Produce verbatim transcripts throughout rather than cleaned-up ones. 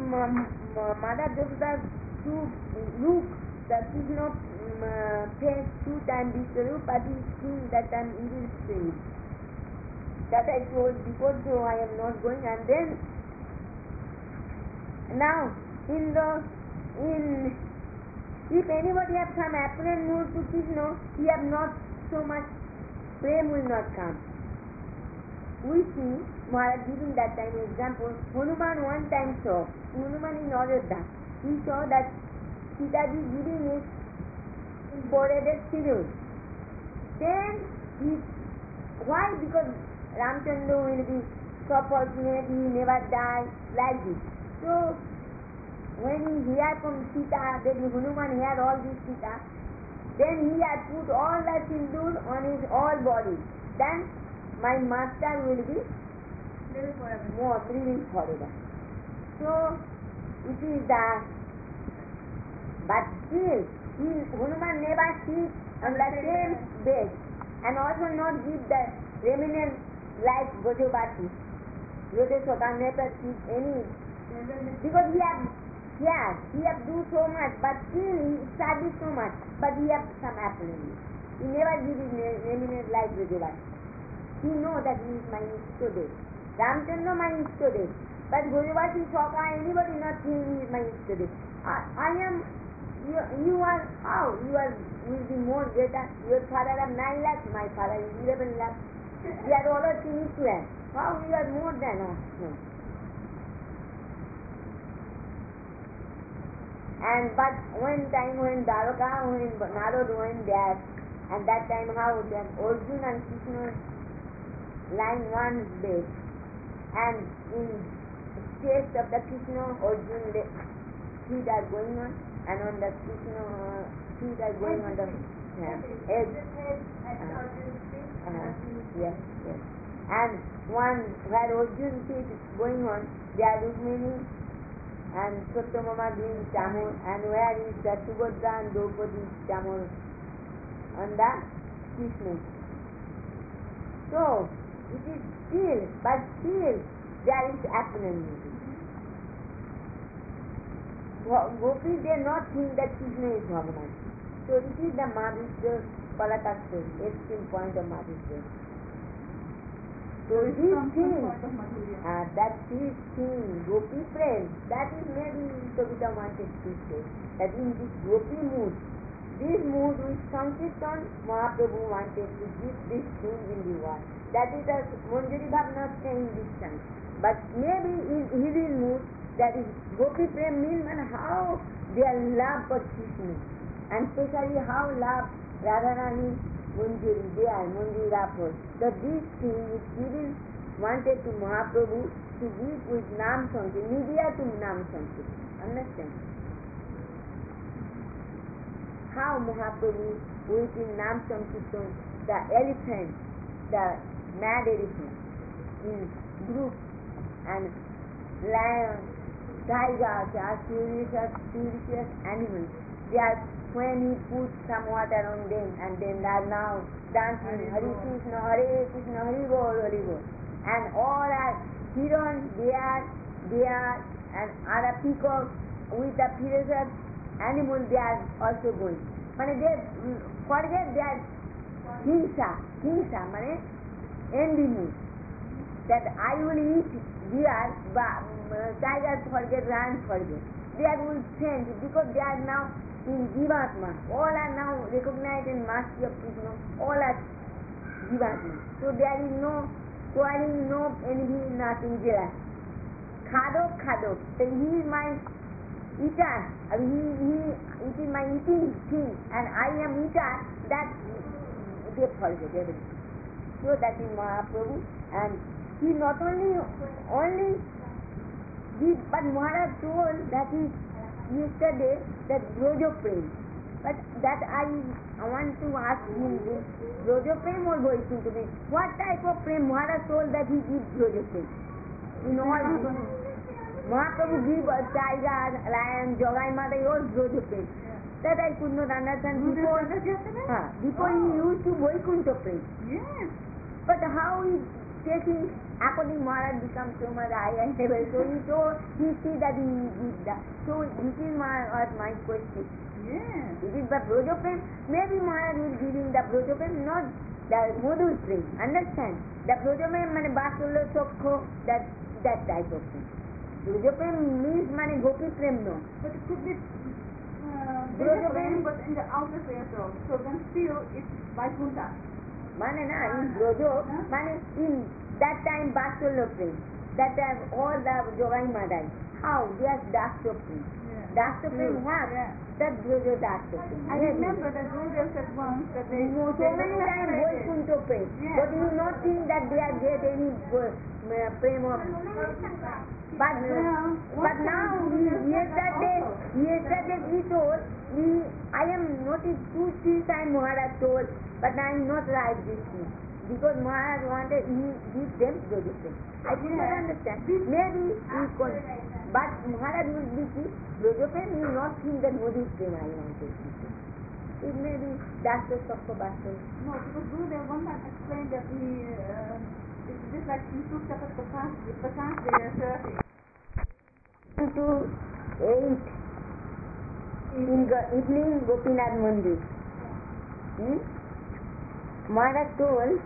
um, Mother Devatas to look the Krishna um, uh, face two times Vishnu, but he seeing that time in his spirit. That I told before, so I am not going. And then now in the in if anybody have some apparent mood to Krishna, he have not so much prem will not come. We see Maharaj giving that time example. Hanuman one time saw Hanuman in Ayodhya. He saw that Sitaji giving his foreheaded silver. Then he why? Because Ramchandra will be so fortunate, he never die like this. So when he heard from Sita that Hanuman heard all this Sita, then he had put all that sindoor on his all body. Then my master will be living forever. More living forever. So it is that. But still, he, Hanuman never sit on the same bed and also not give the remnant like Gojobati. Yodeswata never sit any because he have yeah, he have do so much, but still he studies so much, but he have some apology. He never give his remnant like Gojobati. He know that he is my Ishtodev. Ramchandra my Ishtodev. But Gojobati, Soka, anybody not saying he is my Ishtodev. I, I am, you, you are, how? You are, will be more greater. Your father have nine lakhs, my father is eleven lakhs. We are all equal. How you are more than us? No. And but one time when Dwaraka, when Narad went there, and that time how then Arjuna and Krishna lying one bed, and in chest of the Krishna, Arjuna feet are going on, and on the Krishna uh, feet are going on the uh, edge. Uh, uh, yes, yes. And one where Arjuna feet is going on, they are Rukmini and Satyamama doing Tamil, and where is the Subhadra and Draupadi Tamil on the Krishna. So it is still, but still there is apparent. Gopis, they not think that Krishna is Bhagavan. So it is the Madhusya Palatasya, extreme point of Madhusya. So this thing, uh, that this thing, Gopi friend, that is maybe Kavita wanted to say, that in this Gopi mood, this mood which Sankirtan, Mahaprabhu wanted to give this thing in the world. That is a Manjari Bhav not saying this time. But maybe in his mood, that is Gopi Prem means and how their love for Krishna, and especially how love Radharani, Manjari, they are Manjari Rapur. That this thing is given, wanted to Mahaprabhu to give with Nam Sankirtan, media to Nam Sankirtan. Understand? How Mahaprabhu with in Nam Sankirtan, the elephant, the mad elephant, in group, and lion, tigers are curious, curious animals. They are, when he puts some water on them, and then they are now dancing Hare Krishna, Hare Krishna, Hare Bol, Hare Bol. And all are heron, deer, deer, and other peacock with the ferocious animal, they are also going. Mane they forget their himsa, himsa, mane envy mood. That I will eat deer, but tigers forget, lions forget. They are will change because they are now in Jivatma. All are now recognized in mastery of Krishna. All are Jivatma. So there is no quarreling, no envy, nothing there. Khadok, Khadok. So he is my eater. I mean, he, he, it is my eating thing, and I am eater. That they forget everything. So that is Mahaprabhu, and he not only only did, but Maharaj told that is yesterday that Brojo Prem. But that I, I want to ask him this, Brojo Prem or Vaikuntha Prem? What type of Prem? Maharaj told that he gives Brojo Prem. In all this, Mahaprabhu give a tiger, lion, Jogai Mata, all Brojo Prem. That I could not understand before. Uh, before he used to Vaikuntha Prem. Yes. But how he taking, according Maharaj becomes so much high and level. So he told, he see that he did that. So this is my, was my question. Yeah. It is the Brojoprem. Maybe Maharaj will give him the Brojoprem, not the Modul Prem. Understand? The Brojoprem means Basullo Chokho, that, that type of thing. Brojoprem means means Gopi Prem, no. But it could be uh, Brojoprem, but in the outer space also. So then still it's Vaikuntha. Mane na, in Brojo, mane in that time Basullo Prem. That time all the Jogai Madai. How? Yes, Dasya Prem. Dasya Prem what? Yeah. That Brojo Dasya Prem. I remember that Gurudev said once that they... So many times Vaikuntha Prem. Yeah. But you not think that they are get any uh, Prem of... But, uh, but now, we, yesterday, yesterday he told, we, I am noticed two, three times Maharaj told, but I am not right this thing. Because Maharaj wanted, he give them Brojo Prem. I did not understand. Maybe he could, but Maharaj will be keep Brojo Prem, he will not think that Modi Prem I want to keep. It may be that's the Sakho Basul. No, because Gurudev one time explained that he, uh, it's just like he took up the past, the past thirty. To eight in the evening Gopinath Mandir. Hmm? Maharaj told,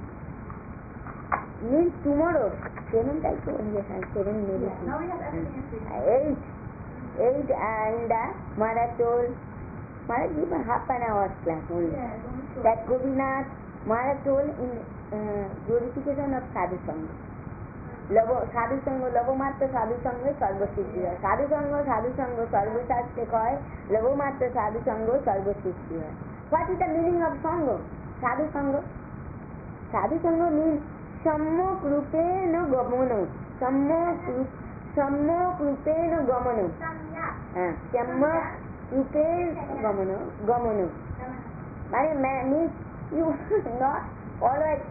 means tomorrow, seven I told, yes, I seven maybe. Yeah, now we have everything in sync. Eight, eight and uh, Maharaj told, Maharaj give a half an hour class only. Yeah, That Gopinath, Maharaj told in uh, glorification of Sadhu Sangha. लवो साधु संग लवो मात्र साधु संग सर्वसिद्धि है साधु संग साधु संग सर्वशास्त्र कहे लवो मात्र साधु संग सर्वसिद्धि है what is the meaning of sang sadhu संग साधु संग मीन्स सम्यक रूपेण गमन सम्यक सम्यक रूपेण गमन हां सम्यक रूपेण गमन गमन माने means you not always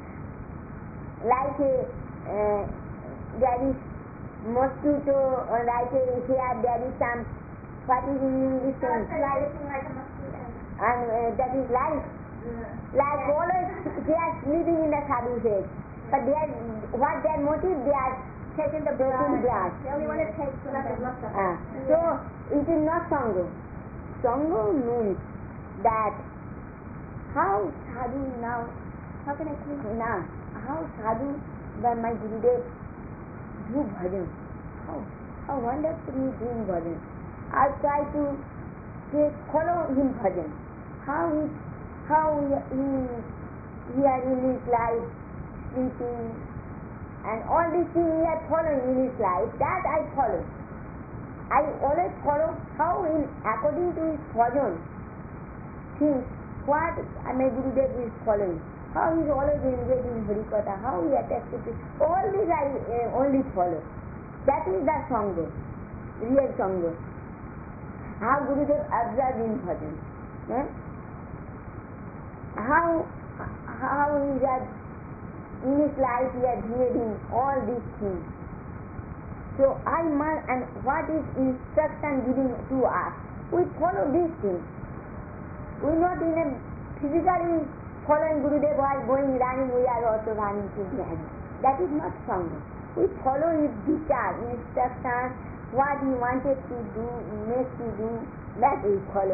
like a there is mosquito or like a, here there is some what is in English thing? like a mosquito. And uh, that is life. Yeah. Like always they are living in the sadhu head. But they are, what their motive, they are taking the broken glass. They only want to take so that they lost it. Ah. So it is not Sangha. Sangha means that how sadhu now, how can I say now, how sadhu by my Gurudev do bhajan. How, how wonderfully doing bhajan. I try to take, follow him bhajan. How he, how he, he, he had in his life, sleeping, and all these things he had followed in his life, that I follow. I always follow how in, according to his bhajan, things, what my Gurudev is following. How he is always engaged in Harikatha, how he attached to it. All these I uh, only follow. That is the Sangha, real Sangha. How Gurudev observed in bhajan. Eh? How, how he has, in his life he has made him all these things. So I must, and what is instruction giving to us? We follow these things. We not in a physically following Gurudev while going running, we are also running to behind. That is not Sangha. We follow his dictate, instruction, what he wanted to do, make to do, that we follow.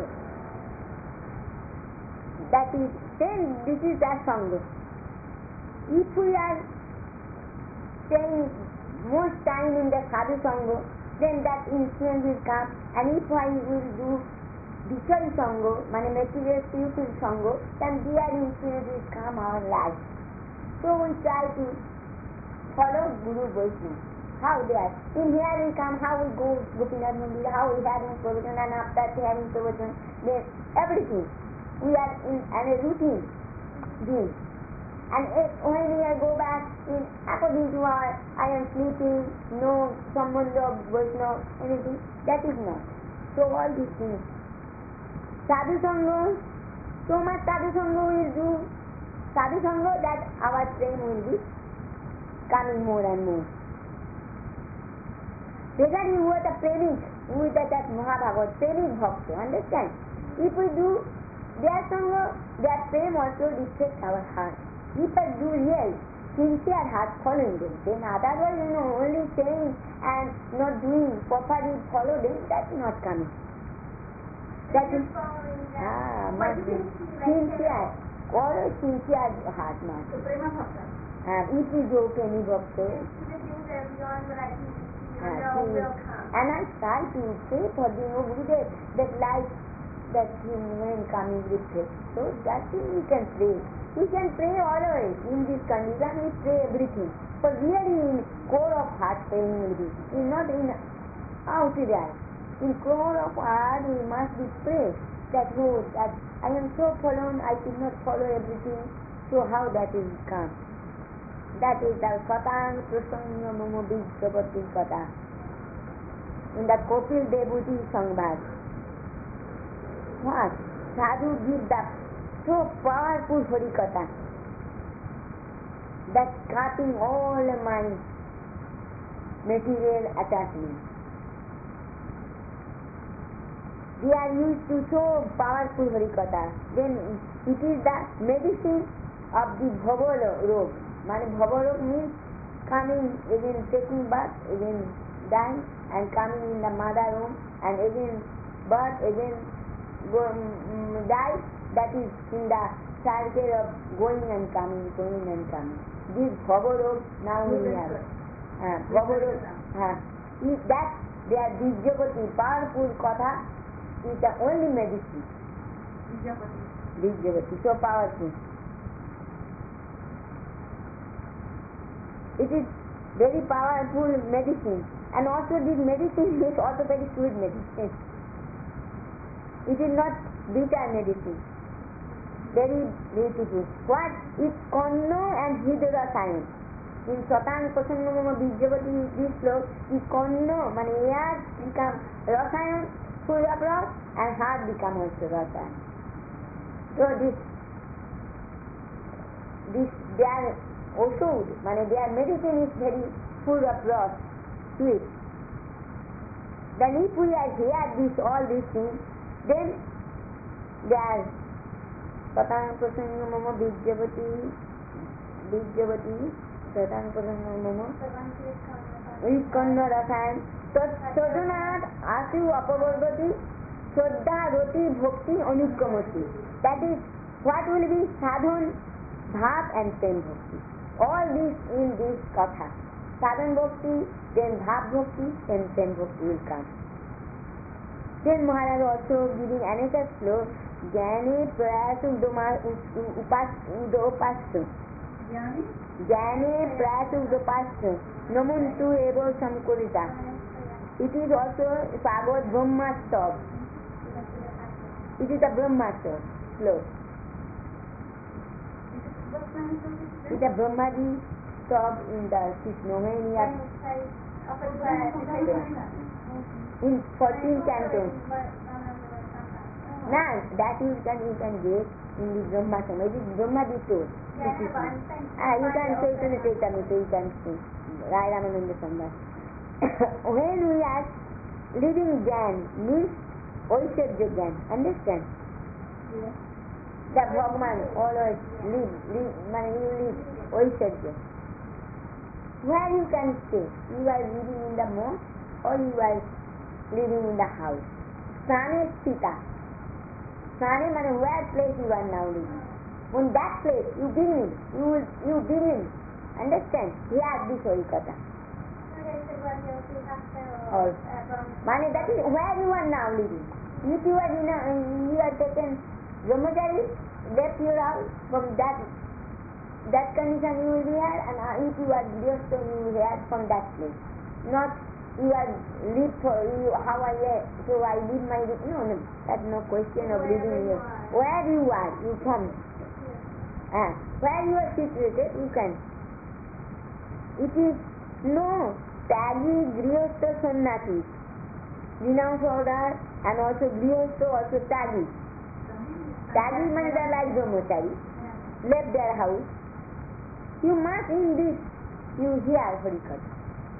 That is, then this is the Sangha. If we are staying most time in the Sadhu Sangha, then that influence will come, and if I will do Vichari Sangha, mane material spiritual Sangha, then their influence will come our life. So we try to follow Guru Vaishnava. How they are. In here we come, how we go Gopinath Mandir, how we having provision, and after having provision, then everything. We are in and a routine doing. And if, when we are go back, in, according to our, I am sleeping, no sambandha, Vaishnava, anything, that is not. So all these things. Sadhu Sangha, so much Sadhu Sangha will do, Sadhu Sangha that our prem will be coming more and more. Regarding who are the premik, who is that, that Mahabhagavad, premik bhakti, understand? If we do their Sangha, their prem also reflects our heart. If I do real, sincere heart following them. Then otherwise, you know, only saying and not doing properly follow them, that's not coming. That is, ah, must be sincere. Always sincere heart must be. So prema bhakta. Ah, it is okay, any bhakta. And I try to pray for the oh, Gurudev, that life, that when coming with faith. So that thing we can pray. We can pray always in this condition, we pray everything. But really in core of heart praying will be, in not in outside. In core of heart we must be pray that oh, that I am so fallen, I could not follow everything. So how that will come? That is the Satang Prasanga Mamo Bijjavati Katha. In the Kopil Devuti Sangbhag. What? Sadhu give the so powerful Hari Katha that cutting all my material attachments. We are used to so powerful Hari Katha. Then it is the medicine of the Bhava Rog. Mane Bhava Rog means coming again, taking bath, again dying, and coming in the mother womb, and again birth, again go, um, die. That is in the cycle of going and coming, going and coming. This Bhava Rog now we have. Uh, Bhava Rog, uh, if that their Bijjavati, powerful Katha, is the only medicine. Bijjavati. Bijjavati, so powerful. It is very powerful medicine, and also this medicine is also very sweet medicine. It is not bitter medicine. Very beautiful. What is Kanno and Hidra science? In Satang Prasannamama Bijjavati, this slope is Kanno, mane air become Rasayan, full of rot, and heart become also Rasayan. So this, this, their Oshud, mane their medicine is very full of rot, sweet. Then if we are here this, all these things, then their Satang Prasannamama Bijjavati, Bijjavati, Satang Prasannamama is Kanna Rasayan. Sadhanat Asu Apavargati Shraddha Roti Bhakti Anukkamati. That is what will be sadhan, bhav and prem bhakti. All this in this katha. Sadhan bhakti, then bhav bhakti, then prem bhakti will come. Then Maharaj also giving another slow, Jnane Prayasu Udopastu. Jnane Prayasu Udopastu. Namuntu Ego Samkurita. It is also Bhagavad Brahma stop. It is a Brahma stop. Slow. It is a Brahmadi stop in the Sisnomania. In fourteen cantos. Now that you can you can get in the Brahma stop. It is Brahmadi stop. Ah, you can say it in the Chaitanya, so you can say. Rai Ramananda Sambhas. When we are living Jnana means Oishadya Jnana, understand? Yes. The Bhagavan always live, live, you live Oishadya. Where you can stay? You are living in the mosque or you are living in the house? Snane Sthita. Snane means where place you are now living. On that place you begin, you will, you begin, understand? Here this Harikatha. Or, Mane, that is where you are now living. If you are in a, you are taken Brahmachari, left your house, from that that condition you will be here, and if you are Grihastha, you will be here from that place. Not you are live for you, how I so I live my no no that's no question of living here. Where you are, you come. Ah, where you are situated, you can. It is no Tagi, Grihastha, Sannasi. Renounce order and also Grihastha, also Tagi. Tagi means they are like Brahmachari. Left their house. You must in this, you hear Harikatha.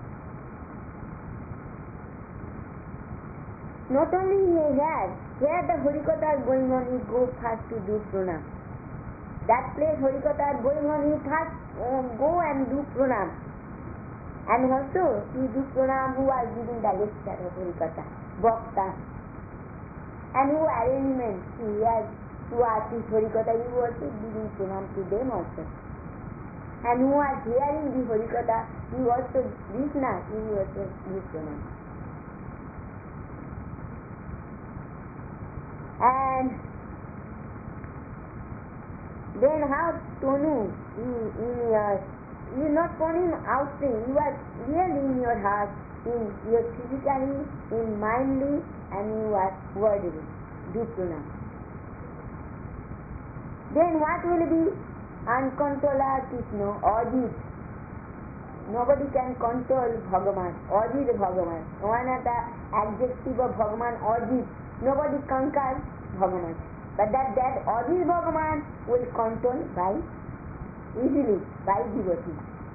Not only you hear, where the Harikatha is going on, you go first to do pranam. That place Harikatha is going on, you first uh, go and do pranam. And also, he do pranam who are giving the lecture of Harikatha, Bhakta. And who arrangement, he has two artists Harikatha, you also giving pranam to them also. And who are hearing the Harikatha, you also, Krishna, you also give pranam. And then how Tonu, you, in your, you not only outside, you are really in your heart, in your physically, in mindly, and you are wordily. Do pranam. Then what will be uncontrolled Krishna, Ajit? Nobody can control Bhagavan, Ajit Bhagavan. One of the adjective of Bhagavan, Ajit. Nobody conquers Bhagavan. But that, that Ajit Bhagavan will control by easily, by devotee.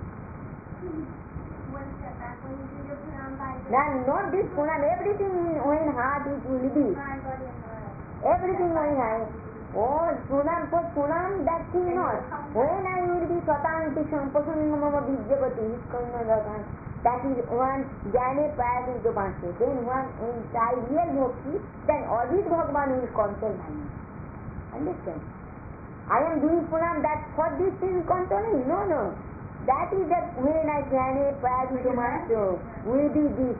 Now not this pranam, everything in one heart it will be. Everything in heart. Oh, pranam for pranam, that thing not. When I will be satanti sampasanna mama vidyavati, that is one jnane prayas into pancho. Then one in real bhakti, then Ajit Bhagavan will control my mind. Understand? I am doing pranam that for this thing controlling? No, no. That is that when I jnane prayas into pancho, will be this.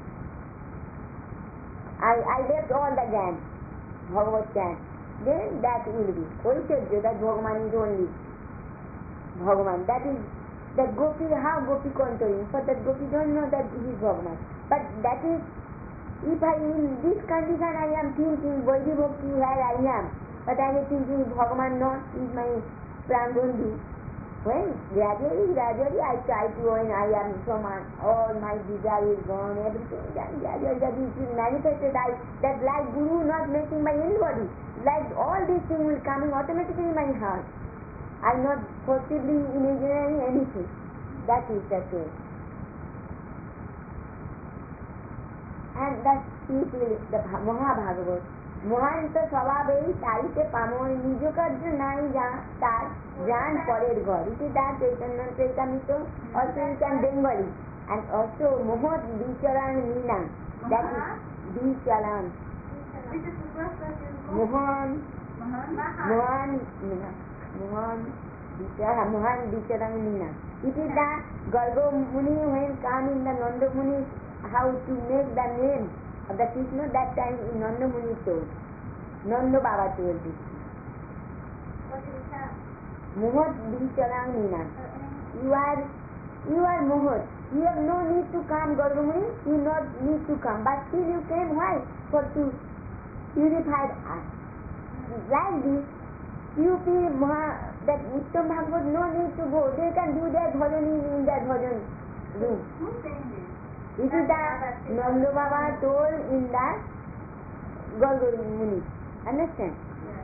I, I left all the jnana, Bhagavad jnana. Then that will be. Oishadya, that Bhagavan is only Bhagavan. That is, that Gopi, how Gopi controlling? For that Gopi don't know that he is Bhagavan. But that is, if I in this condition I am thinking, Vaidhi Bhakti where I am, but I am thinking Bhagavan not is my Prambandhu. When gradually, gradually I try to, when I am so much, all my desire is gone, everything is done, gradually that it is manifested, I, that like Guru not making by anybody, like all these things will coming automatically in my heart. I am not possibly imagining anything. That is the way. And that people, the Mahabhagavat, মহান্ত স্বভাবেই তাইতে পাময় নিজ কার্য নাই তার জান পরের ঘর. It is that Chaitanya Charitamrita, also you can Bengali, and also Mohot Bicharan Meena, that is Bicharan. Mohan, Mohan, Mohan, Bicharan, Mohan Bicharan Meena. It is the Gargo Muni when come in the Nanda Muni, how to make the name of the Krishna, that time in Nanda Muni told. Nanda Baba told this. Mohot Bicharan Meena. You are, you are Mohot. You have no need to come, Gargo Muni. You not need to come. But still you came, why? For to purify us. Like this, you feel that Uttam Bhagavad no need to go. They can do their bhajan in their bhajan room. Who's saying this? It is that Nanda Baba told in that Gargo Muni. Understand?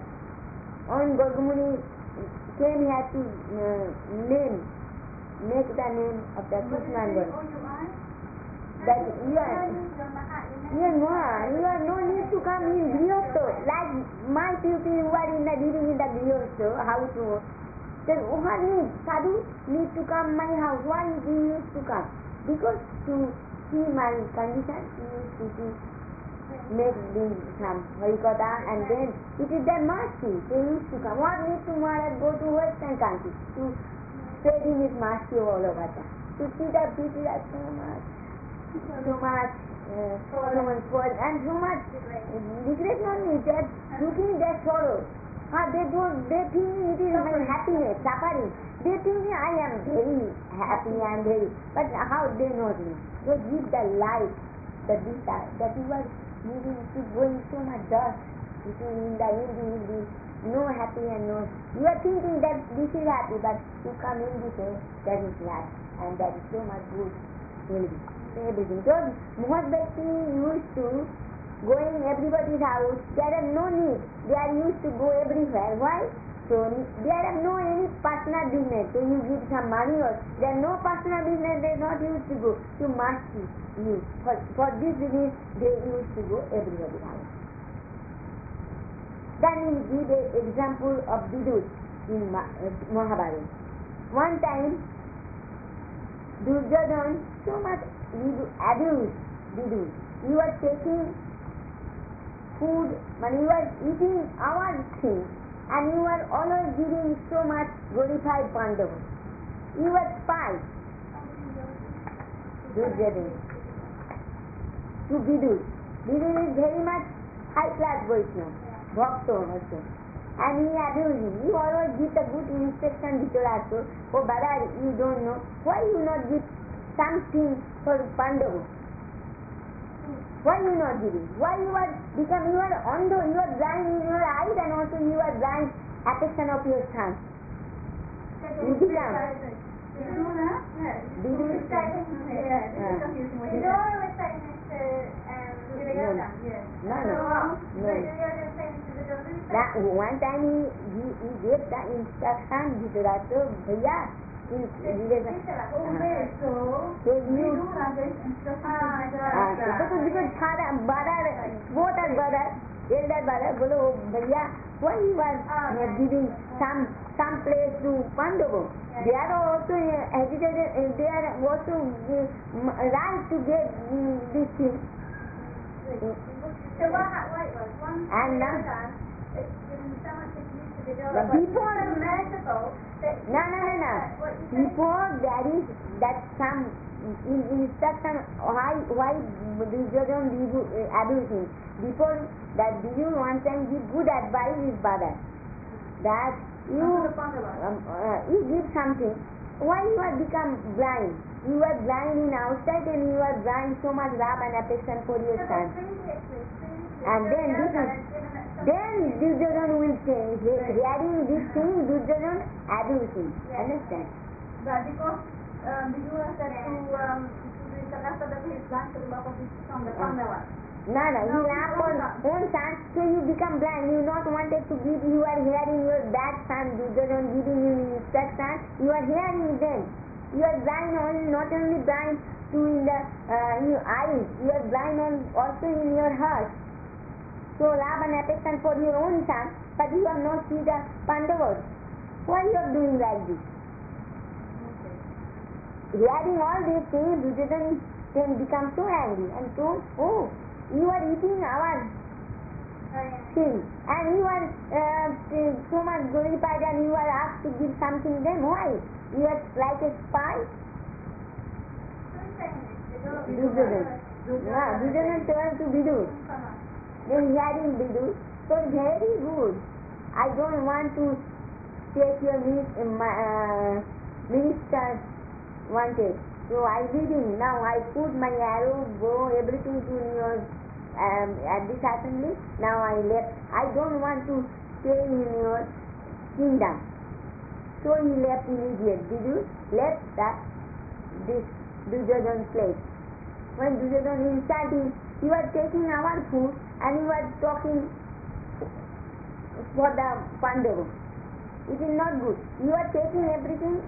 Yes. On Gargo Muni came here to uh, name, make the name of the Krishna God. Oh, you are? That you are, you are no, you are no need to come in Grihastha. Like my people who are in the living in the Grihastha, how to, then what need? Sadhu need to come my house. Why he needs to come? Because to see my condition, he needs to see, make them come Harikatha, and then it is their mercy. They used to come. What need to Maharaj go to western country to spreading his mercy all over there? To see that people are so much, so much, uh, so much poor, and so much regret not need that looking their sorrow. Ah, they don't, they think it is my happiness, suffering. They think I am very happy and very, but how they know me? They give the light, the desire, that you are moving, to going so much dust. It is in the end you will be no happy and no, you are thinking that this is happy, but you come in this way, that is life, and that is so much good will be. Everything. So, Mohot Bhakti used to going everybody's house, there are no need. They are used to go everywhere. Why? So there are no any personal business. So you give some money or there are no personal business. They are not used to go. To mercy you. For, for this reason they used to go everybody's house. Then we give an example of Vidut in Mahabharata. one time Duryodhana so much abused Vidu. You are taking food, but you are eating our things, and you are always giving so much glorified Pandava. You are spy. Duryodhana to Vidu. Vidu is very much high class Vaishnava, Bhakta also. And he abused him. You always give the good instruction Dhritarashtra. Oh brother, you don't know. Why you not give something for Pandava? Why you not giving? Why you are become you are andho, you are blind in your eyes, and also you are blind affection of your son. You become. Vidura? Yes. Vidura? Yeah, this is confusing. Vidura was saying this to um, Duryodhana. Yes. No, no, no. Duryodhana was saying to Duryodhana. That one time he, he, he gave the instruction Dhritarashtra, Bhaiya, in Dhritarashtra. Okay, so So you. Vidura gave instruction to Ah, Dhritarashtra. because because father, brother, both are brother, elder brother, bolo, Bhaiya, why you are uh, giving some some place to Pandava? They are also uh, agitated, uh, they are also uh, right to get uh, this thing. So what what was one And now, it's given so much abuse to the the daughter, before, but so merciful that no, no, no, no. Before there is that some in instruction why why Duryodhana uh, abuse him. Before that, Viju one time give good advice his brother that you um, uh, you give something. Why you are become blind? You are blind in outside and you are blind so much love and affection for your son. And then this is then Duryodhana will say, hearing this thing, Duryodhana abuse him. Understand? But because um, Vidura said to um, Dhritarashtra that he is blind to the love of his son, the Pandava. No, no, you laugh for own son, so you become blind. You not wanted to give, you are hearing your bad son, Duryodhana giving you instruction, you are hearing them. You are blind only, not only blind to in the uh, in your eyes, you are blind on, also in your heart. So love and affection for your own son, but you have not seen the Pandavas. Why you are doing like this? Hearing all these things, Duryodhana then become so angry and told, oh, you are eating our thing, and you are uh, so much glorified, and you are asked to give something. Then why? You are like a spy. Duryodhana. No, Duryodhana told to Vidu. Then hearing Vidu, so very good. I don't want to take your uh, minister wanted. So I reading now. I put my arrow, bow, everything to your um, at this assembly. Now I left. I don't want to stay in your kingdom. So he left immediately. Did you left that this Duryodhana's place? When Duryodhana insulting, you are taking our food and you are talking for the Pandava. It is not good. You are taking everything.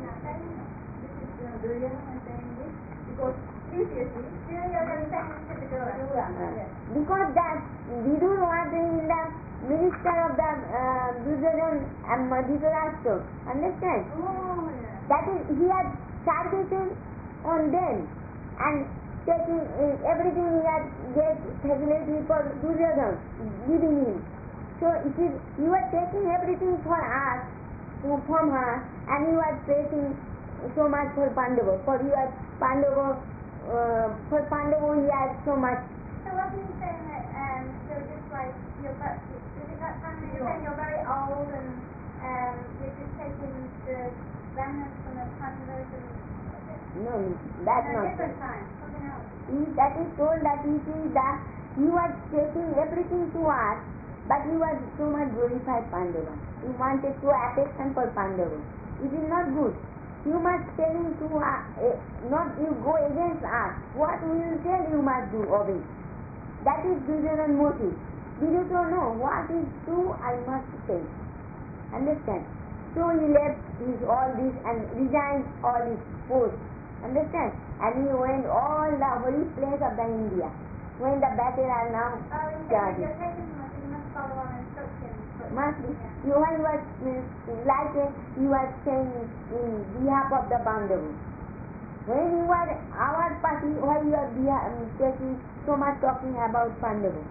Duryodhana is saying this because previously Duryodhana is saying to the Duryodhana. Because that Vidur was in the minister of the uh, Duryodhana and Dhritarashtra. Understand? Oh, yeah. That is, he had targeted on them and taking uh, everything he had get facility for Duryodhana, giving him. So it is, you are taking everything for us, from her, and you are taking so much for Pandava. For you are Pandava, uh, for Pandava he has so much. So what are you saying that, um, so just like, you're, is it that time that you're saying you're very old and um, you're just taking the remnants from the Pandavas and... No, that's no, not different time, something else. He, that is told that it is that you are taking everything to us, but you are so much glorified Pandava. You wanted to affection for Pandava. It is not good. You must telling to us, uh, not you go against us. What we will tell you must do, obey. That is Duryodhana's motive. Vidu don't know what is true, I must say. Understand? So he left his all this and resigned all his post. Understand? And he went all the holy place of the India. When the battle are now Oh, you started. you're taking them, so you must follow our instructions, but Must be. You are, you are uh, like uh, you are saying in behalf of the Pandavas. When you are our party, why you are beha- um, taking so much talking about Pandavas?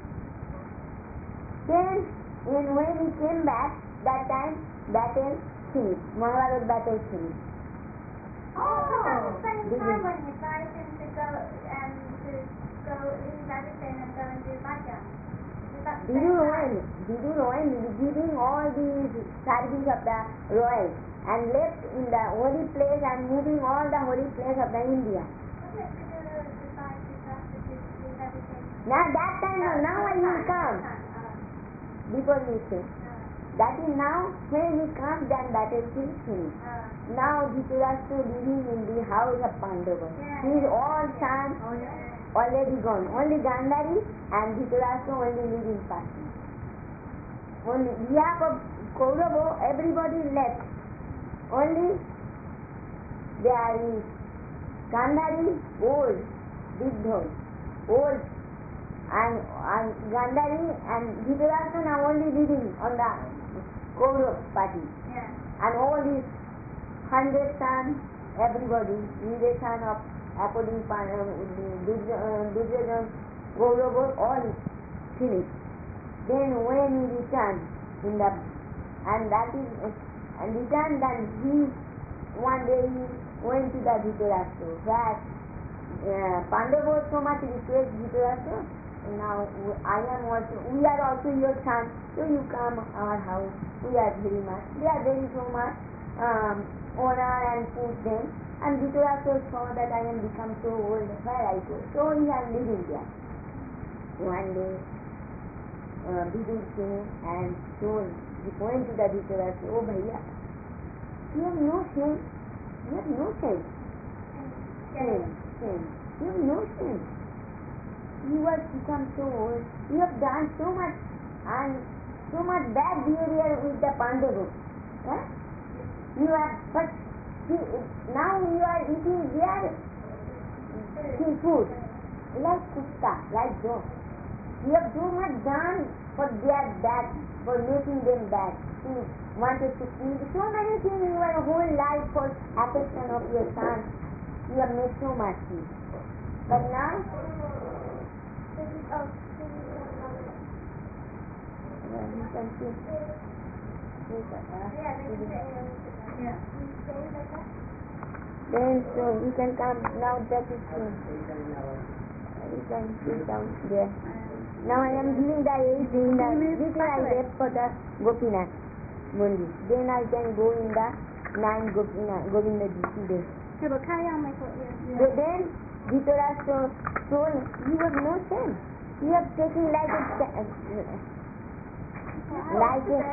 Then, in when he came back, that time battle finished. Mahabharata battle finished. Oh, at the same Did time you- when he advised him to go um to go leave everything and go and do bhajan. Was that the Did same you know time? him? Did you know him? Giving all these service of the royal and left in the holy place and moving all the holy place of the India. Wasn't it to do with the advice to leave everything? Now that time, no, now I will come. Before you say. That is now, when he comes, then battle is finished. Now Dhritarashtra living in the house of Pandava. Yeah. His all sons already gone. Only Gandhari and Dhritarashtra only live in Pati. Only behalf of Kaurava, everybody left. Only there is Gandhari, old, Vidya, old, and, and Gandhari and Dhritarashtra are only living on the Kaurava party. Yeah. And all these hundred sons, everybody, relation of according to Duryodhana, Kaurava, all finished. Then when he returned in the, and that is, and returned, then he, one day he went to the Dhritarashtra, where uh, Pandava so much request Dhritarashtra, now I am also, we are also your son, so you come our house, we are very much, they are very so much um, honor and put them, and Dhritarashtra saw that I am become so old, where I go, so he is living there. One day, uh, Vidur came and told, he went to the Dhritarashtra, oh Bhaiya, you have no shame, you have no shame, shame, shame, you have no shame. You have become so old, you have done so much and so much bad behavior with the Pandavas. Huh? You have, but see, now you are eating their food, like kutta, like dog. You have so much done for their bad, for making them bad. You wanted to kill so many things in your whole life for affection of your son. You have made so much things. But now, Oh, well, you can see. yeah, they can say yeah. Then so you can come now, that is soon. You can sit down there. Now I am giving the age in the this I left for the Gopinath Mandir. Then I can go in the nine Gopinath Govinda days. Okay, but carry on, Michael. Yeah. So then Dhritarashtra told, you have no shame. You have taken like a like a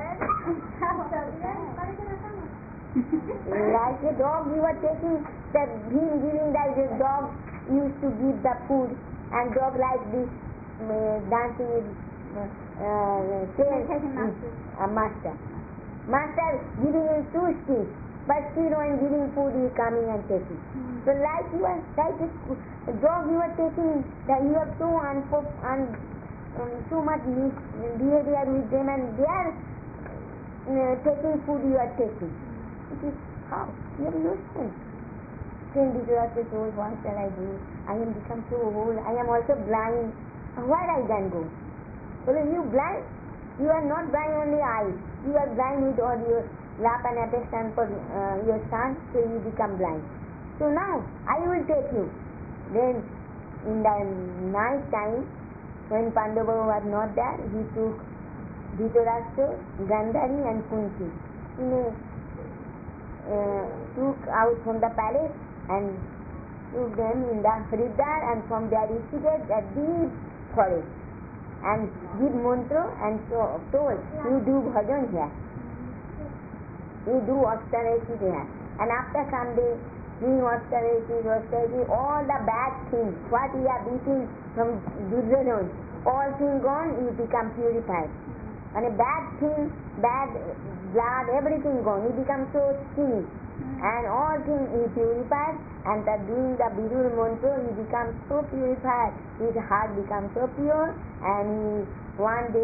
like a dog. You are taking the him giving like a dog used to give the food, and dog like this uh, dancing with uh, tail. A master. Master giving him two sticks, but still when giving food he is coming and taking. So like you are like a dog, you are taking that you have so unpo un, um, so much behavior with them, and they are uh, taking food you are taking. It is how you have no sense. Then Dhritarashtra told, what shall I do? I am become so old. I am also blind. Where I can go? So you blind? You are not blind only eyes. You are blind with all your love and affection for uh, your son, so you become blind. So now I will take you. Then in the night time, when Pandava was not there, he took Dhritarashtra, Gandhari and Kunti. He uh, took out from the palace and took them in the Haridwar, and from there he seated a deep forest and give mantra and so told, you do bhajan here. You do austerity there. And after some day, doing austerity, austerity, all the bad things, what you are eating from Duryodhana, all things gone, you become purified. And a bad thing, bad blood, everything gone, you become so skinny. And all things he purified, and that doing the Vidur mantra, he becomes so purified, his heart becomes so pure, and he, one day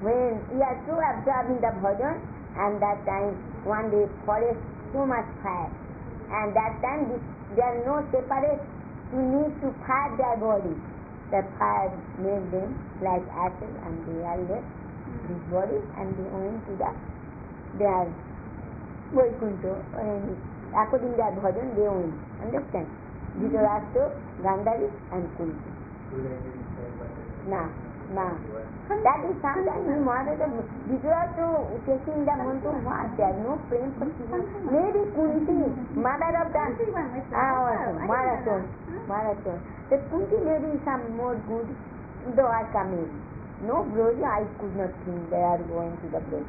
when we are so absorbed in the bhajan, and that time one day forest so much fire, and that time this, there are no separate to need to fire their body. The fire made them like ashes, and they are left this body, and they went to the their Vaikuntha, and according to their bhajan they went. Understand? Dhritarashtra, Gandhari, and Kunti. Nah, nah. That is sometimes he wanted to Dhritarashtra taking the mantra, what? There is no flame for Shiva. Maybe Kunti, mother of the ah, Marathon, Marathon. The Kunti maybe some more good Dwarka maybe. No Broja, I could not think they are going to the place.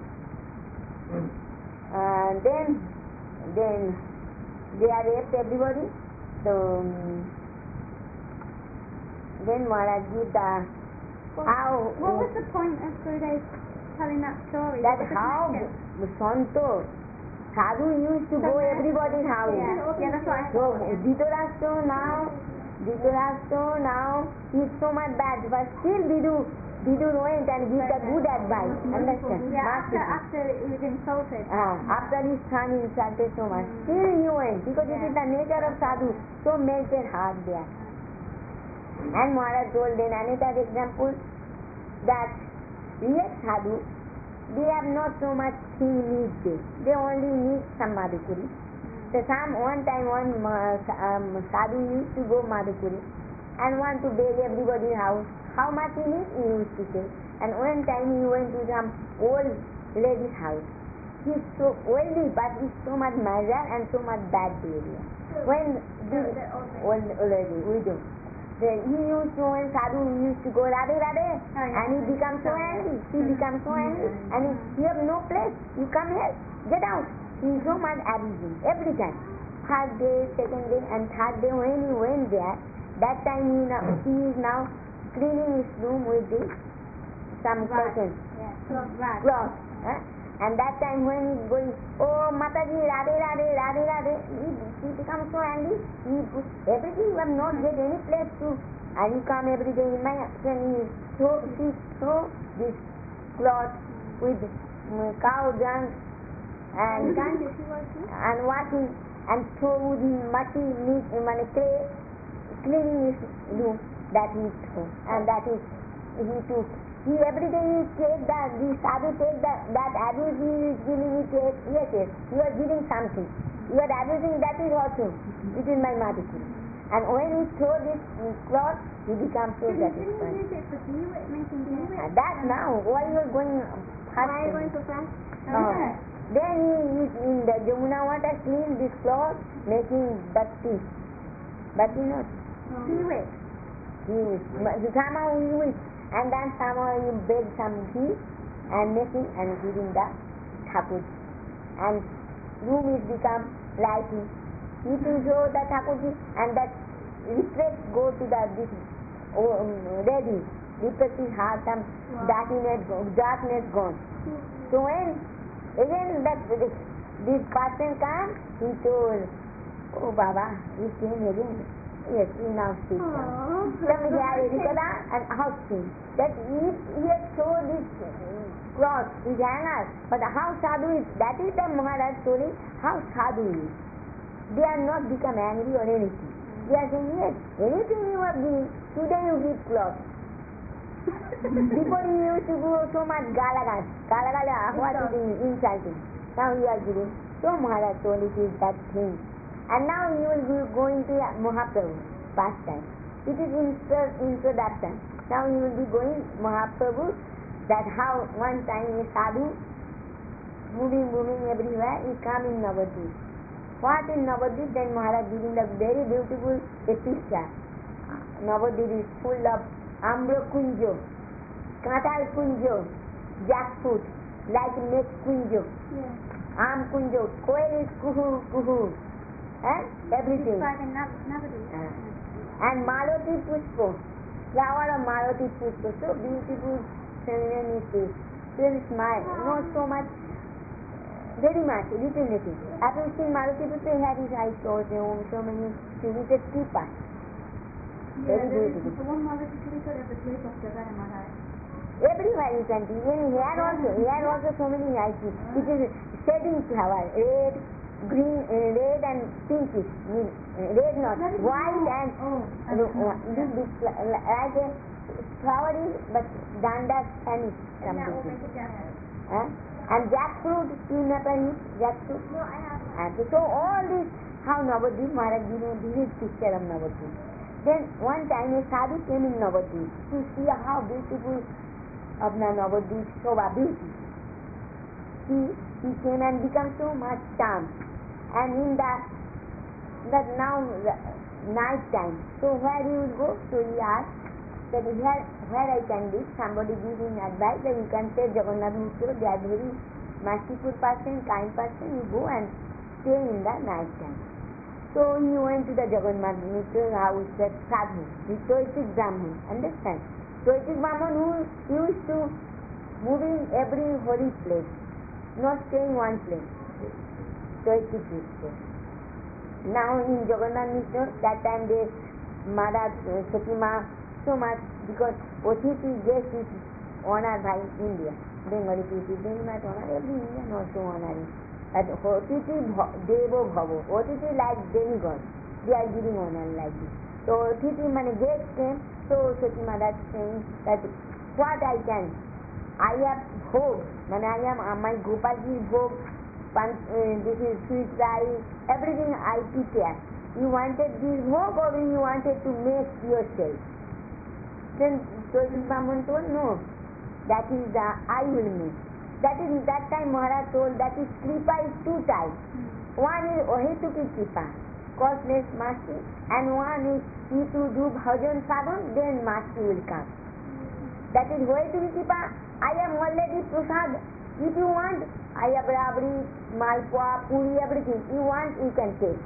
And then, then they are left everybody. So um, then Maharaj give the how. What was the point of Gurudev telling that story? That how Santo Sadhu used to go everybody's house. Yeah, yeah, that's what I So thought. Yeah. Dhritarashtra now, Dhritarashtra now is so much bad, but still Vidu, Vidu went and give the good advice. Understand? Yeah, Master. after, after he was insulted. Ah, after his son insulted so much, still he went because it is the nature of sadhu, so melted heart there. And Maharaj told in another example that real sadhu, they have not so much thing need they. They only need some madhukuri. So some one time one uh, um, sadhu used to go madhukuri and want to beg everybody's house. How much he need, he used to say. And one time he went to some old lady's house. He's so oily, but he's so much miser and so much bad behavior. When the old lady, widow, the, he used to, when sadhu used to go Radhe Radhe, Oh, yeah. and he becomes so angry. He becomes so angry, and he, you have no place. You come here, get out. He is so much abusing every time. Third day, second day, and third day when he went there, that time he, now, he is now cleaning his room with this some Right. curtains, Yeah, cloth rag. cloth. Huh? And that time when he is going, oh Mataji, Radhe Radhe, Radhe Radhe, he, he becomes so angry. He puts everything, you have not get any place to, and you come every day in my and he throw, he throw this cloth with um, cow dung and and washing and throw with muddy meat, uh, clay, cleaning his room. That he threw, and that is he took. He every day he take that, the sadhu take that, that abuse he is giving, he take, yes, yes, you are giving something. You are abusing, that is also, it is my madhukuri. And when he throw this cloth, he becomes so Didn't satisfied. he use it for Dewitt, making Dewitt? And that now, why you are going fast? Why are you going so fast? Oh. Then he is in the Jamuna water, clean this cloth, making bhakti. Bhakti not. Dewitt. He is, somehow he is, and then somehow you beg some ghee and making and giving the Thakur. And room is become lighting. He to show the Thakurji, and that reflex go to the this oh, um, ready. Reflecting heart, some Wow. darkness, darkness gone. So when again that this, this person come, he told, oh Baba, he came again. Yes, he now speaks. Aww. Some Rikada and house king. That if he has shown this cross, his hanger, but how sadhu is, that is the Maharaj story, how sadhu is. They are not become angry or anything. They are saying, yes, anything you are giving, today you give cloth. Before you used to go so much galagas, galagala, what is insulting. Now you are giving. So Maharaj told it is that thing. And now you will be going to Mahaprabhu, pastime. It is intro- introduction. Now you will be going Mahaprabhu, that how one time a sadhu, moving, moving everywhere, he come in Navadvip. What in Navadvip? Then Maharaj giving the very beautiful a picture. Navadvip is full of Ambra Kunjo, Katal Kunjo, jackfruit, like neck Kunjo, Yeah. Am Kunjo, Koel is Kuhu, Kuhu. Eh? Everything. Describing Nav- Navadvip. Uh, and Malati Pushpo, flower of Malati Pushpo, so beautiful, feminine face, very smile, not so much, very much, little little. After you see Malati Pushpo, he had his eyes closed, so many, it's a steeper. Yeah, Very there is beautiful. the one Malati Pushpo that the place of Jagara Maharaj. Everywhere you can see. Even here also, here also so many I see. It is shedding flower, red, green, uh, red and pinkish. Mean, uh, red not, white and oh, uh, big, big, like a flower is, but danda and and that will something. make a jacket. Huh? And jackfruit, you never eat jackfruit? No, I haven't. And so all this, how Navadvip Maharaj, you know, this is picture of Navadvip. Then one time a sadhu came in Navadvip to see how beautiful of Navadvip, Shobha, beauty. He, he came and became so much charmed. And in that, that now night time, so where he would go? So he asked that here, where I can live, somebody give him advice that you can say Jagannath Mishra, they are very merciful person, kind person, you go and stay in the night time. So he went to the Jagannath Mishra's house, that sadhu, the Toitik Brahman, understand? Toitik Brahman who used to move in every holy place, not staying one place. Toitik Mishra. Now in Jagannath Mishra, that time they, Maharaj, Satima, so much, because Otiti guest is honored by India. Bengali people very much honor, every Indian also honoring. But Otiti Devo Bhavo, Otiti like demigod, they are giving honor like this. So Otiti, when guest came, so Sati Maharaj saying that what I can, I have bhog, when I am uh, my Gopalji bhog, pan, uh, this is sweet rice, everything I prepare. You wanted this bhog or you wanted to make yourself? Then Toitik Brahman told, no, that is the I will make. That is, that time Maharaj told that is kripa is two types. Mm. One is Ohetuki kripa, causeless mercy, and one is if you do bhajan sadhan, then mercy will come. Mm. That is Ohetuki kripa, I am already prasad. If you want, I have rabri, malpua, puri, everything. You want, you can take.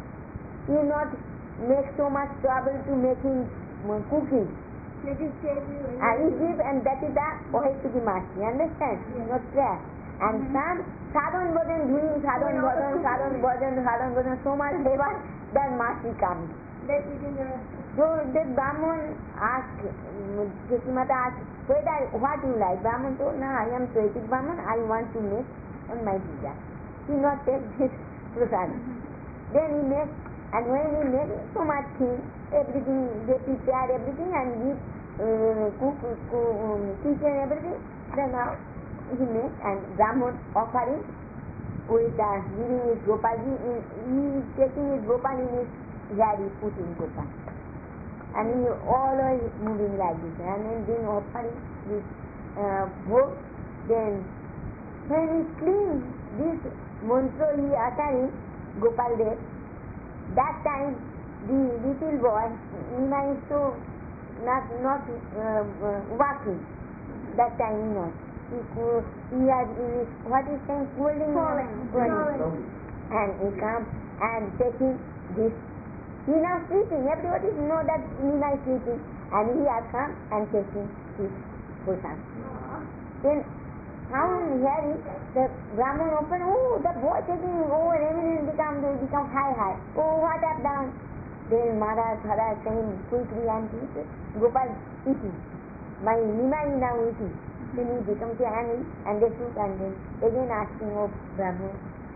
You not make so much trouble to making uh, cooking. They just gave you a And he give, and that is the Ohetuki mercy, understand? Yes. Not prayer. And Mm-hmm. some sadhan bhajan doing, sadhan bhajan, sadhan bhajan, sadhan bhajan, so much labor, then mercy comes. They're eating the rest. So the Brahman asked, Jyotimata asked, whether what you like? Brahman told, no, I am Toitik Brahman, I want to make on my puja. He not take this prasad. Mm-hmm. Then he makes, and when he makes so much things, everything, they prepare everything and give uh, cook, cook um, kitchen everything, then now he makes and Brahman offering with uh, giving his Gopalji, in, he is taking his Gopal in his hair, he put in Gopal. And he always moving like this, and then being offering this uh, bhog, then when he clean this mantra he uttering, Gopal Dev, that time the little boy, Nima is so not not uh, uh, walking. That time not. He, he has in his, what is saying, cooling, Crawling. crawling. And he comes and taking this. He now sleeping. Everybody know that Nima is sleeping, and he has come and taking his prasad. Then sound hearing, the Brahman open, oh, the boy taking, oh, eminence become, they become high, high. Oh, what have done? Then Maharaj, Maharaj saying quickly and quickly, Gopal eating. My Nima is now eating. Then he becomes angry and they took and then again asking, oh, Brahman,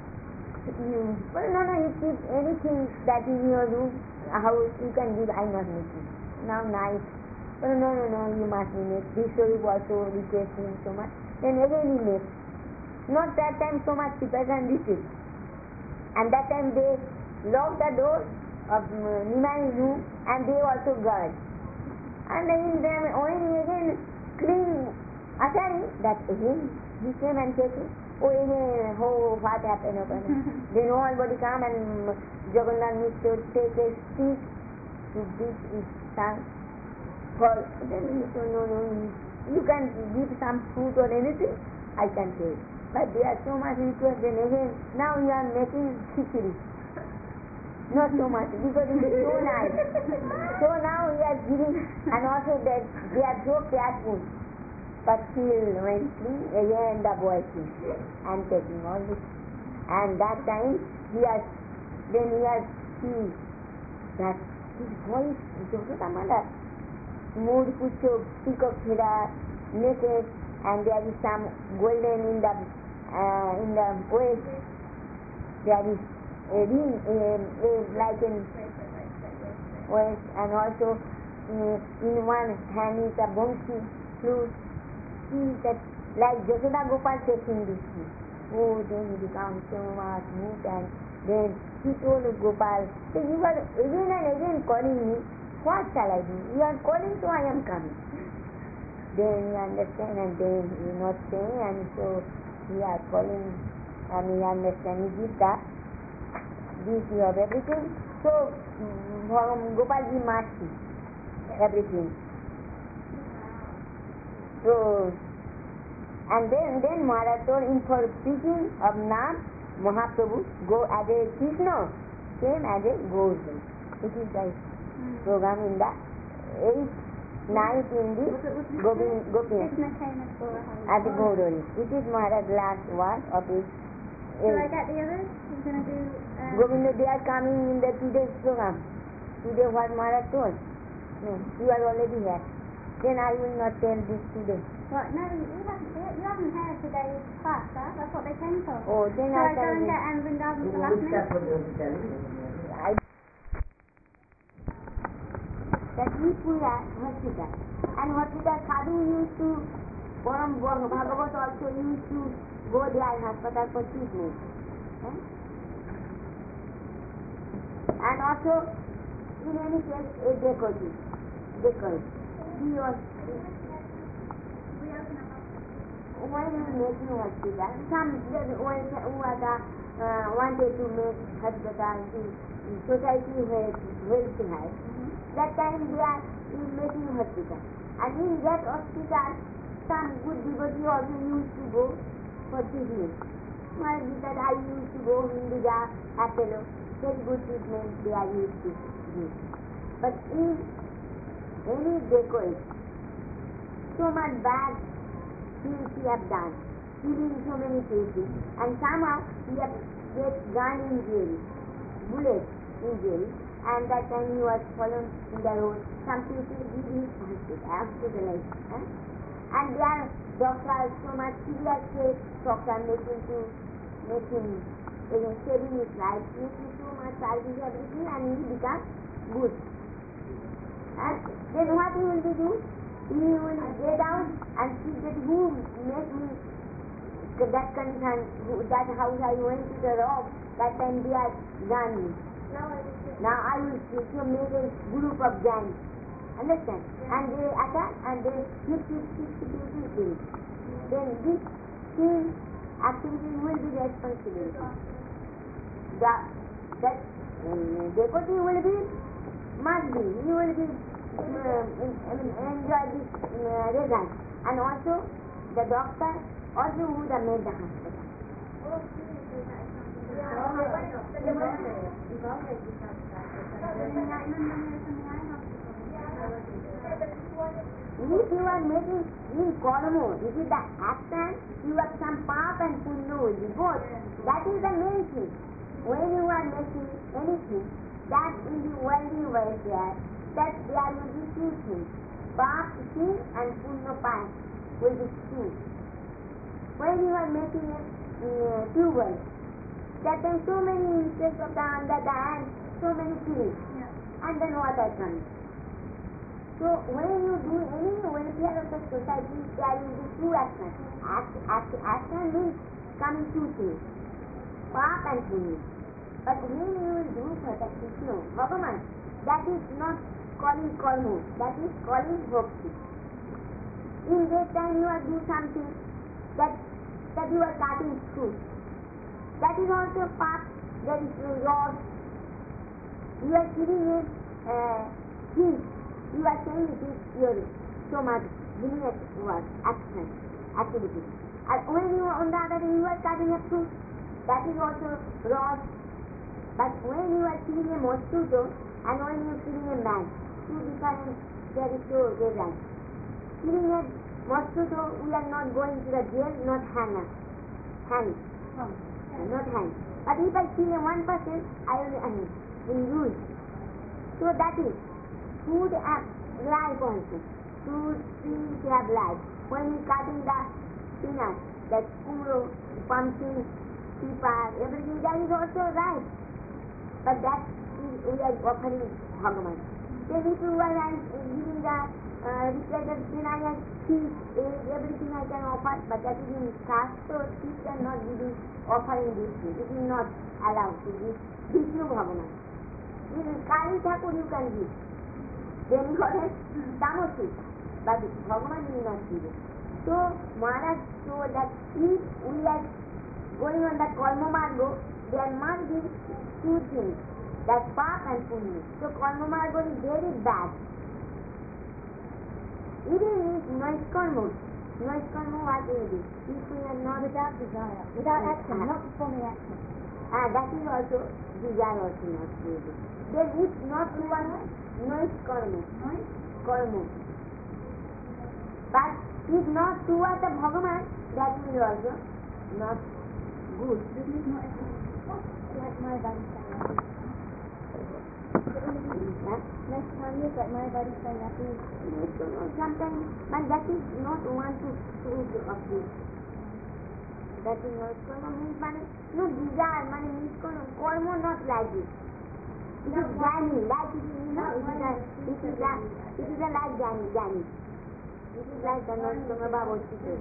you, well, no, no, you keep anything that is in your room, house, you can give, I'm not making. Now night. Well, no, no, no, you must be make. This story also requesting so much. Then again he makes. Not that time so much people can receive. And that time they lock the door of uh, Nimai's room and they also guard. And then them when he again clean uttering, that again he came and taking. Oh, again, oh, what happened? Then everybody come and Jagannath Mishra take a stick to beat his son. For then he said, no, no, you can give some fruit or anything, I can take. But they are so much request, then again, now you are making khichdi. Not so much, because it is so nice. So now he is giving, and also that they are so careful. But still, when clean, again the boy clean, and taking all this. And that time, he has, then he has seen that his boy is Josota mother. Mood pucho, pick of hira, necklace, and there is some golden in the uh, in the waist. There is a ring, a, a, like in waist, and also uh, in one hand is a bonki flute. See that, like Jasoda Gopal taking this thing. Oh, then he becomes so much moved, and then he told Gopal, so you are again and again calling me, what shall I do? You are calling, so I am coming. Then he understand, and then he not saying, and so he are calling, and he understand, he give that, this you have everything. So um, Gopalji must see everything. So, and then, then Maharaj told him for preaching of Naam, Mahaprabhu go as a Krishna, came as a Govardhan. It is the mm. program in the eighth night in the Govind Gopi as a Govardhan. It is Maharaj's last word of his. Shall I get the others? He's going to do. Um, Govinda, they are coming in the today's program. Today what Maharaj told. No, you are already here. Then I will not tell this today. What? No, you haven't, you haven't heard today's class, huh? That's what they came for. Oh, then Shall I, I go and get um, Vrindavan for last minute? I that Tripura hospital. And hospital Sadhu used to, Param Bhagavat also used to go there in hospital for treatment. Eh? And also, in any case, a decorative. Decorative. He was, when we make new hospital, some when who are the, uh, wanted to make hospital in, in society where wealth has, mm-hmm. that time they are in making hospital. And in that hospital, some good devotee also used to go for treatment. Well, because I used to go in the Apollo, very good treatment they are used to give. But in any decoration, so much bad things he have done, killing so many people, and somehow he have get gun injury, bullet injury, and that time he was fallen in the road. Some people give him hospitalized, eh? And their doctors so much serious case, doctor making to making uh, saving his life, making so much service everything, and he becomes good. And then what he will do? He will get out and see that who made me that condition, who, that house I went to the rob, that time they are done me. Now I will so make a group of gangs. Understand? Yeah. And they attack and they hit, hit, hit, hit, hit, hit. Then this thing, activity will be responsible. The, that um, deputy will be, must be, he will be, uh, enjoy this uh, result. And also, the doctor, also who the made the hospital. If you are making in Kolamo, this is the action, you have some pap and punya will be both. That is the main thing. When you are making anything, that in the worldly welfare, that there will be two things. Pap sin and punya path will be two. When you are making a uh, two words, that there are so many insects of the under the hand, so many things, yeah. And then water comes. So when you do any welfare of the society, there will be two actions. Act, act, action means coming two things, pap and punya. But when you will do for the Krishna, Bhagavan, that is not calling Kolmo, that is calling Bhakti. In that time you are doing something that that you are cutting fruit. That is also pap, there is a rod. You are giving a uh, heat. You are saying it is your stomach, giving it work, action, activity. And when you are on the other hand, you are cutting a fruit, that is also rod. But when you are killing a mosquito and when you are killing a man, two different, there is no result. Killing a mosquito, we are not going to the jail, not hang up. Hang. Oh. Not hang. But if I kill a one person, I will hang in use. So that is food and life also. Food, trees have life. when we cutting the peanut, that kumro, pumpkin, pipa, everything, that is also right. But that is, we are offering Bhagavan. Then if you are giving the uh, recorded peanut, fish, egg, everything I can offer, but that is in caste, so fish cannot giving, offering this thing. It is not allowed to give Vishnu Bhagavan. In Kali Thakur you can give. Then goddess Tamasi, but Bhagavan will not give it. So Maharaj told that if we are going on the Karma Margo, there must be two things, that Pap and Punya. So Karma Margo is very bad. Even if Naiskarma, Naiskarma what is it? If we are not without desire, without action, not performing action. Ah, that is also desire also not created. Then if not one, Naiskarma, Karma. But if not towards the Bhagavan, that is also not good. This is not like my body saying. Next time you get my body saying nothing. Sometimes, but that is not want to prove of this. That is not karma means money. No desire, money means karma not like this. It is jnani, like it is, you know, it is a, it is a, it is a like jnani, jnani. It is like the Narsama Baba teacher.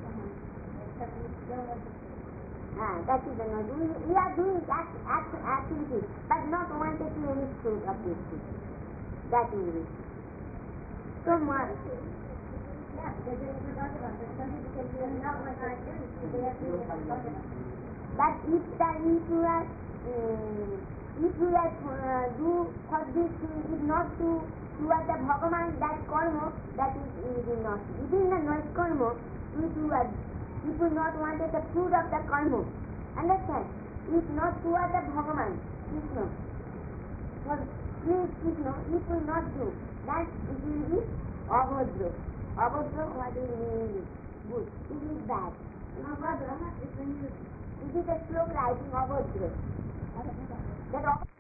Ah, that is the not. We, we are doing act, act, activities, but not wanted to any fruit of this thing. That is it. So much. Yeah, because if you talk about it, some people say you are not what I do, they have to talk about it. But if the, if you are, um, if you are uh, do for this thing, if not to towards the Bhagavan, that karma, that is, is not. Even the noise karma, if you are, people not wanted the fruit of the karma. Understand? If not towards the Bhagavan, Krishna, for please Krishna, it will not do. That it will be abhadra. Abhadra, what is meaning? Good. It is bad. Abhadra is when you. It is a slow writing abhadra. That